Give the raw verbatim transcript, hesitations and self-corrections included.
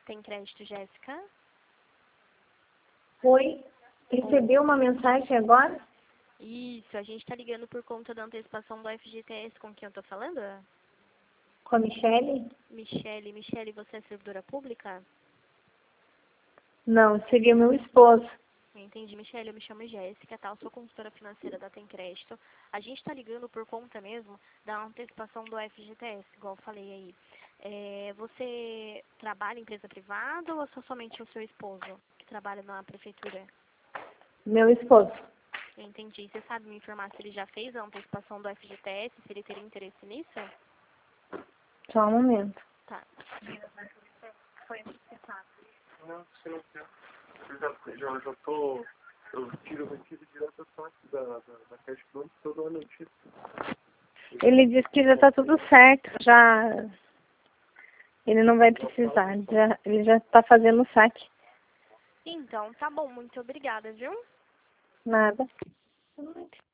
Tem crédito, Jéssica? Oi, recebi uma mensagem agora? Isso, a gente tá ligando por conta da antecipação do F G T S. Com quem eu tô falando? Com a Michele? Michele. Michele, você é servidora pública? Não, seria meu esposo. Entendi, Michele. Eu me chamo Jéssica, tá? Eu sou consultora financeira da Tem Crédito. A gente tá ligando por conta mesmo da antecipação do F G T S, igual eu falei aí. É, você trabalha em empresa privada ou é só somente o seu esposo que trabalha na prefeitura? Meu esposo. Entendi. Você sabe me informar se ele já fez a antecipação do F G T S, se ele teria interesse nisso? Só um momento. Tá. Foi antecipado. Não, você não quer. Eu já, já, já tô. Eu tiro o retiro direto da parte da, da, da Cash Front toda a notícia. Ele disse que já está tudo certo, já... Ele não vai precisar, já, ele já está fazendo o saque. Então, tá bom. Muito obrigada, viu? Nada.